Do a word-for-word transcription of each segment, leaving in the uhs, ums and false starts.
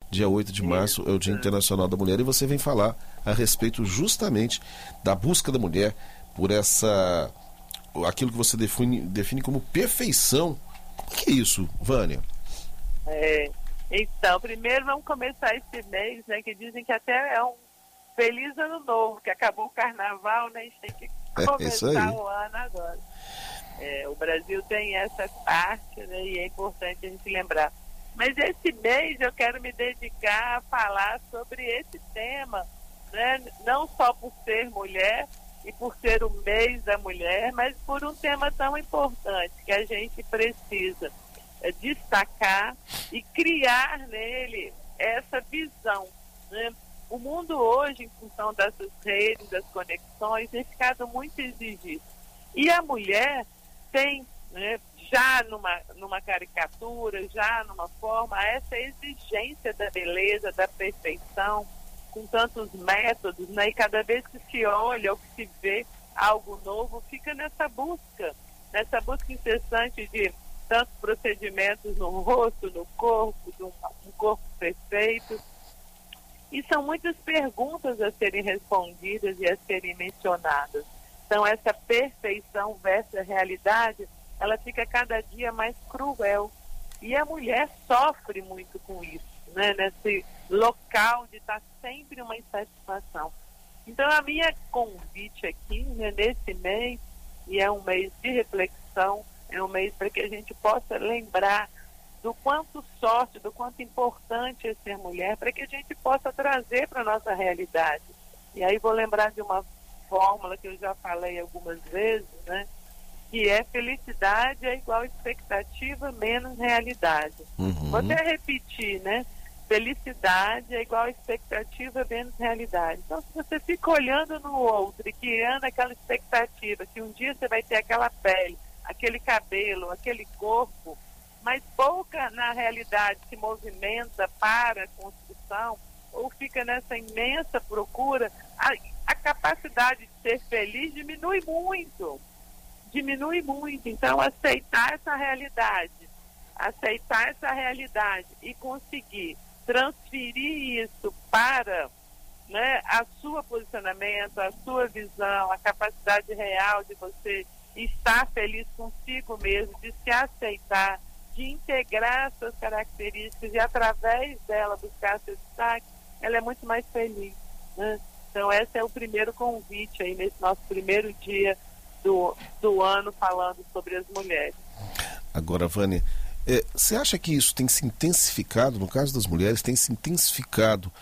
dia oito de março é o Dia Internacional da Mulher, e você vem falar a respeito justamente da busca da mulher por essa, aquilo que você define, define como perfeição. O que é isso, Vânia? É, então, primeiro vamos começar esse mês, né, que dizem que até é um feliz ano novo, que acabou o carnaval, né, a gente tem que começar é o ano agora. É, o Brasil tem essa parte, né, e é importante a gente lembrar. Mas esse mês eu quero me dedicar a falar sobre esse tema, né, não só por ser mulher e por ser o mês da mulher, mas por um tema tão importante que a gente precisa é, destacar e criar nele essa visão, né? O mundo hoje, em função dessas redes, das conexões, tem ficado muito exigido. E a mulher tem, né, já numa, numa caricatura, já numa forma, essa exigência da beleza, da perfeição, com tantos métodos, né? E cada vez que se olha ou que se vê algo novo, fica nessa busca, nessa busca incessante de tantos procedimentos no rosto, no corpo, de um, um corpo perfeito. E são muitas perguntas a serem respondidas e a serem mencionadas. Então, essa perfeição versus a realidade, ela fica cada dia mais cruel. E a mulher sofre muito com isso, né? Nesse local de estar sempre uma insatisfação. Então, a minha convite aqui, né, nesse mês, e é um mês de reflexão, é um mês para que a gente possa lembrar do quanto sorte, do quanto importante é ser mulher, para que a gente possa trazer para a nossa realidade. E aí vou lembrar de uma fórmula que eu já falei algumas vezes, né? Que é felicidade é igual expectativa menos realidade. Uhum. Vou até repetir, né? Felicidade é igual expectativa menos realidade. Então, se você fica olhando no outro e criando aquela expectativa que um dia você vai ter aquela pele, aquele cabelo, aquele corpo, mas pouca na realidade se movimenta para a construção, ou fica nessa imensa procura, a, a capacidade de ser feliz diminui muito, diminui muito. Então, aceitar essa realidade, aceitar essa realidade e conseguir transferir isso para, né, a sua posicionamento, a sua visão, a capacidade real de você estar feliz consigo mesmo, de se aceitar, de integrar suas características e através dela buscar seu destaque, ela é muito mais feliz, né? Então esse é o primeiro convite aí nesse nosso primeiro dia do, do ano falando sobre as mulheres. Agora, Vânia, é, você acha que isso tem se intensificado, no caso das mulheres, tem se intensificado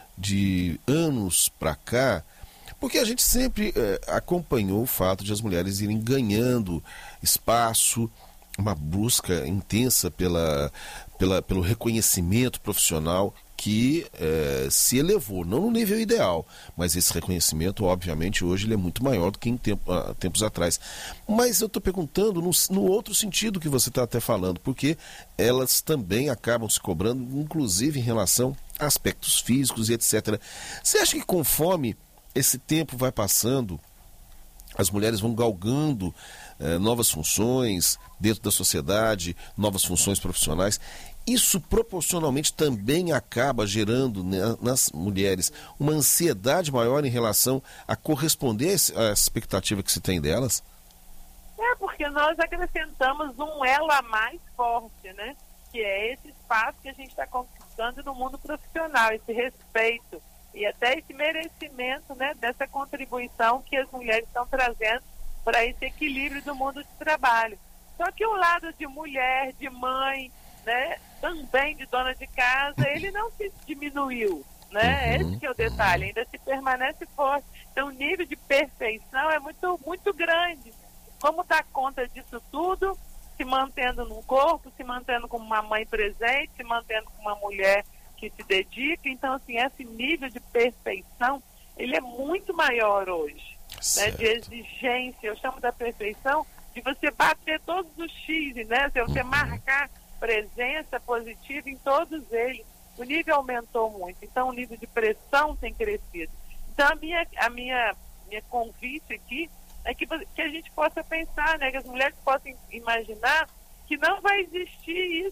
de anos para cá? Porque a gente sempre é, acompanhou o fato de as mulheres irem ganhando espaço, uma busca intensa pela, pela, pelo reconhecimento profissional que é, se elevou, não no nível ideal, mas esse reconhecimento, obviamente, hoje ele é muito maior do que em tempo, uh, tempos atrás. Mas eu estou perguntando no, no outro sentido que você está até falando, porque elas também acabam se cobrando, inclusive em relação a aspectos físicos e etcétera. Você acha que conforme esse tempo vai passando, as mulheres vão galgando eh, novas funções dentro da sociedade, novas funções profissionais, isso proporcionalmente também acaba gerando, né, nas mulheres uma ansiedade maior em relação a corresponder à expectativa que se tem delas? É, porque nós acrescentamos um elo a mais forte, né? Que é esse espaço que a gente está conquistando no mundo profissional, esse respeito e até esse merecimento, né, dessa contribuição que as mulheres estão trazendo para esse equilíbrio do mundo de trabalho. Só que o lado de mulher, de mãe, né, também de dona de casa, ele não se diminuiu, né? Esse que é o detalhe, ainda se permanece forte. Então o nível de perfeição é muito, muito grande. Como dar conta disso tudo, se mantendo num corpo, se mantendo como uma mãe presente, se mantendo como uma mulher que se dedica. Então, assim, esse nível de perfeição, ele é muito maior hoje, né, de exigência. Eu chamo da perfeição de você bater todos os X, né, de você marcar presença positiva em todos eles. O nível aumentou muito, então o nível de pressão tem crescido. Então, a minha, a minha, minha convite aqui é que, que a gente possa pensar, né, que as mulheres possam imaginar que não vai existir isso,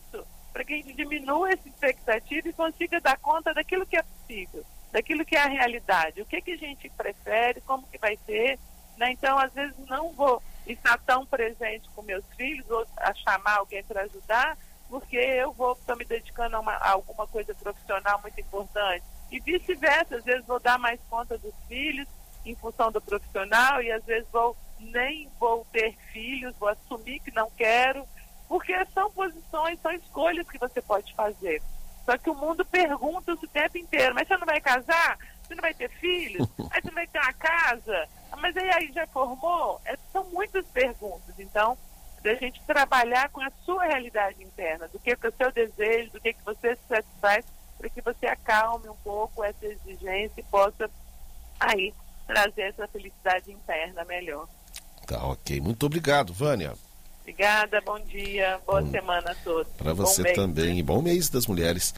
para que a gente diminua essa expectativa e consiga dar conta daquilo que é possível, daquilo que é a realidade, o que, que a gente prefere, como que vai ser, né? Então, às vezes, não vou estar tão presente com meus filhos, ou a chamar alguém para ajudar, porque eu vou estar me dedicando a, uma, a alguma coisa profissional muito importante. E vice-versa, às vezes vou dar mais conta dos filhos em função do profissional, e às vezes vou nem vou ter filhos, vou assumir que não quero, porque são posições, são escolhas que você pode fazer. Só que o mundo pergunta o tempo inteiro, mas você não vai casar? Você não vai ter filhos? Aí você não vai ter uma casa? Mas aí, aí já formou? É, são muitas perguntas. Então, da gente trabalhar com a sua realidade interna, do que é o seu desejo, do que, que você se satisfaz, para que você acalme um pouco essa exigência e possa aí trazer essa felicidade interna melhor. Tá, ok. Muito obrigado, Vânia. Obrigada, bom dia, boa bom, semana a todos. Para você também, e bom mês das mulheres.